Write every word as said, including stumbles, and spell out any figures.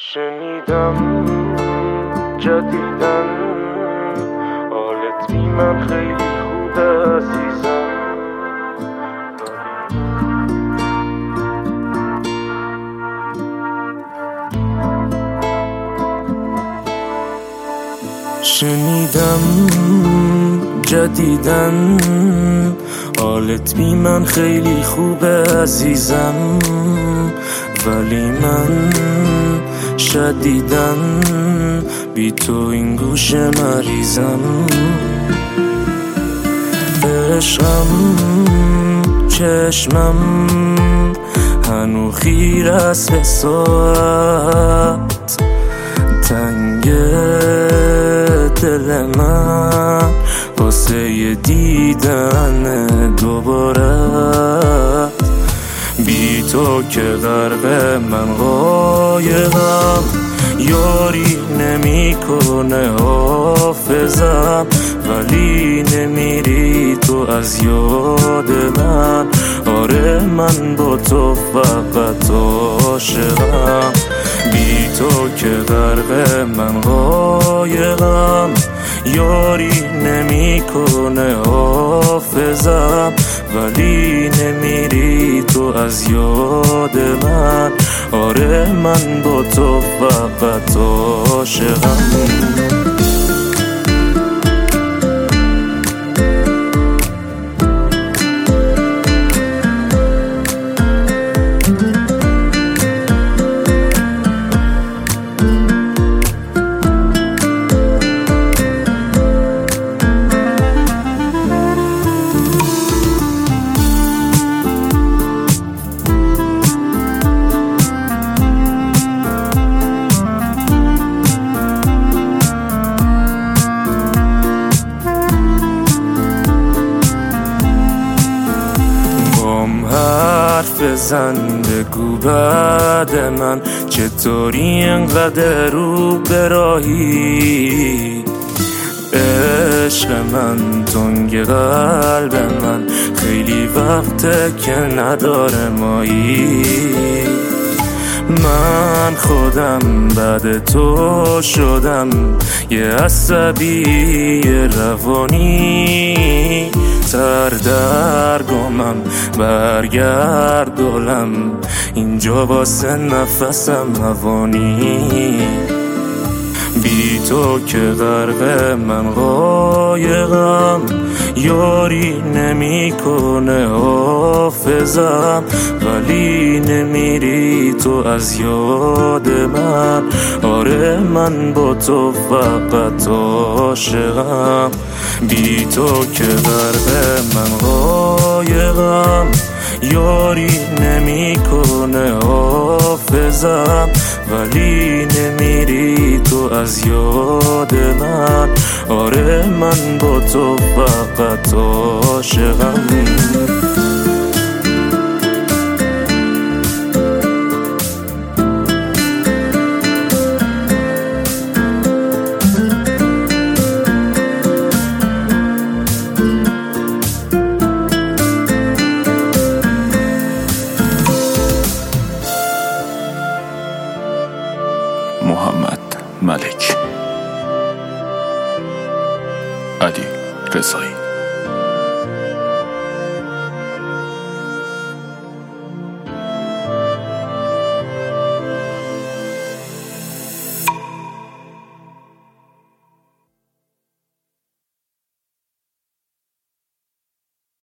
شنیدم جدیدن حالت بی من خیلی خوبه عزیزم. شنیدم جدیدن حالت بی من خیلی خوبه عزیزم، ولی من شدیدن بی تو این گوشه مریضم. عشقم چشمم هنو خیر است به ساعت، تنگ دل من واسه دیدن دوباره. بی تو که غرق من قایقم، یاری نمی کنه حافظم، ولی نمیری تو از یاد من. آره من با تو فقط عاشقم. بی تو که غرق من قایقم، یاری نمی کنه حافظم، ولی نمیری تو از یاد من. آره من با تو فقط عاشقم. حرف بزن بگو بعد من چطوری اینقدر رو براهی. عشق من تنگ قلب من خیلی وقته که نداره مایی. من خودم بعد تو شدم یه عصبی روانی. تر در گمم برگردولم اینجا واسه نفسم هوانی. بی تو که غرق من قایقم، یاری نمی کنه حافظم، ولی نمیری تو از یاد من. آره من با تو فقط عاشقم. بی تو که غرق من قایقم، یاری نمی کنه حافظم، ولی نمیری تو از یاد من. آره من با تو فقط عاشقم. محمد ملک، علی رضایی.